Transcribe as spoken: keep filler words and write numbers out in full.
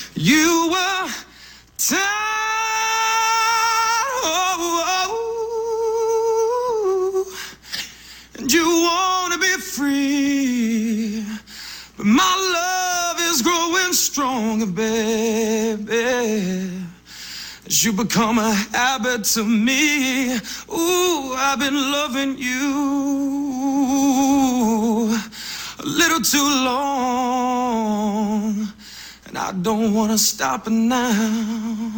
You were tired, oh, and you want to be free. But my love is growing stronger, baby, as you become a habit to me. Ooh, I've been loving you a little too long, and I don't want to stop it now.